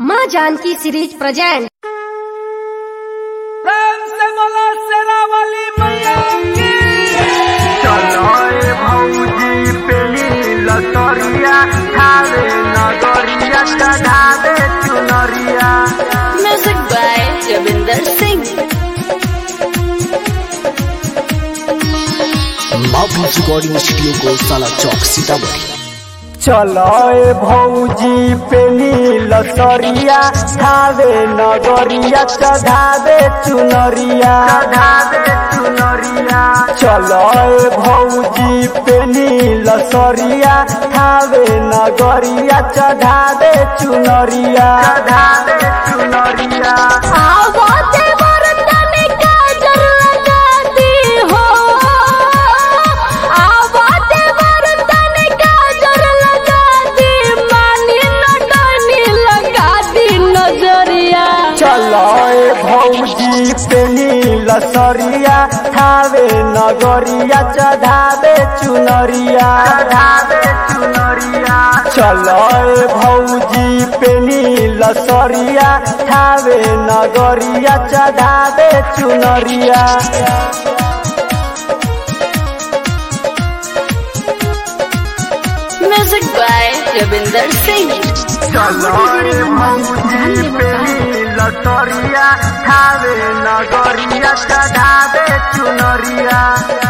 माँ Janaki series present. प्रेम से बोलो शेरावाली मैया की। चलो ए भौजी पेली लतरिया खावे नगरिया चढ़ावे चुनरिया। Music by Ravinder Singh. माफी रिकॉर्डिंग स्टूडियो को साला चौक सीतामढ़ी। चलो ए भौजी पेली लतरिया खावे नगरिया चढ़ावे चुनरिया। चलो ए भौजी पेली लतरिया खावे नगरिया चढ़ावे चुनरिया। चलो ए भौजी पेली लसरिया खावे नगरिया चढ़ावे चुनरिया। चलो ए भौजी पेली लसरिया खावे नगरिया चढ़ावे चुनरिया। Music by Ravinder Singh. चलो ए भौजी पेली लसरिया खावे नगरिया चढ़ावे चुनरिया।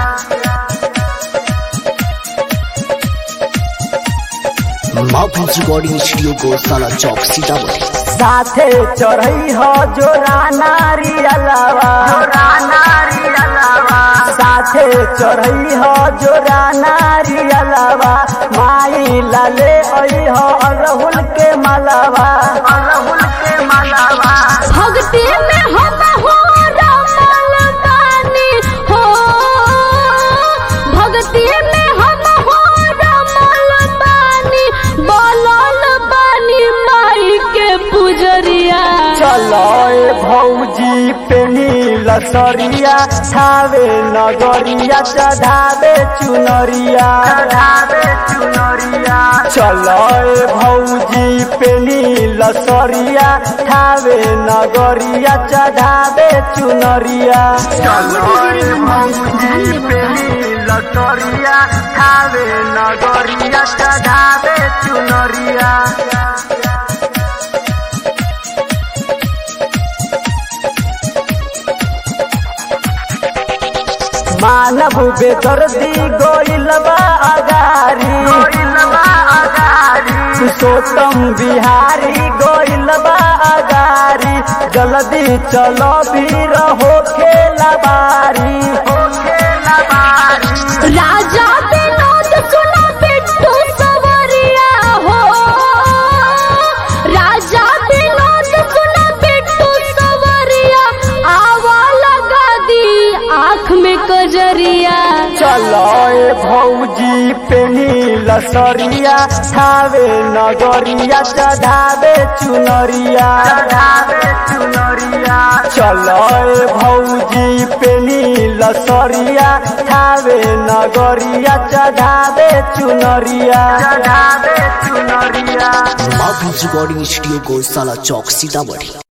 माफी रिकॉर्डिंग स्टूडियो को साला चौक सीतामढ़ी। साथे चढ़ई हो जोरा नारियलवा। साथे चढ़ई हो जोरा नारियलवा। माई लाले आई हो अरहुल के मलवा। भक्ति में हम हो रमल बानी हो, भक्ति में हम हो रमल बानी, बोलल बानी माई के पुजरिया। चलो ए भौजी पेली लसरिया खावे नगरिया चढ़ावे चुनरिया। चलो ए भौजी पेली लसरिया खावे नगरिया चढ़ावे चुनरिया। चलो ए भौजी पेली लसरिया खावे नगरिया चढ़ावे चुनरिया। मानव बेदर्दी गोइलबा अगारी। पुरुषोत्तम बिहारी गोइलबा अगारी। जल्दी चलो भीड़ हो खेला बारी। राजा विनोद सुनो बिट्टू सवरिया हो, राजा विनोद सुनो बिट्टू सवरिया। आवा लगा दी आँख में कजरिया। चलो ए भौजी पेली लसरिया खावे नगरिया चढ़ावे चुनरिया। चलो ए भौजी पेली लसरिया खावे नगरिया चढ़ावे चुनरिया। माफी रिकॉर्डिंग स्टूडियो को साला चौक सीतामढ़ी।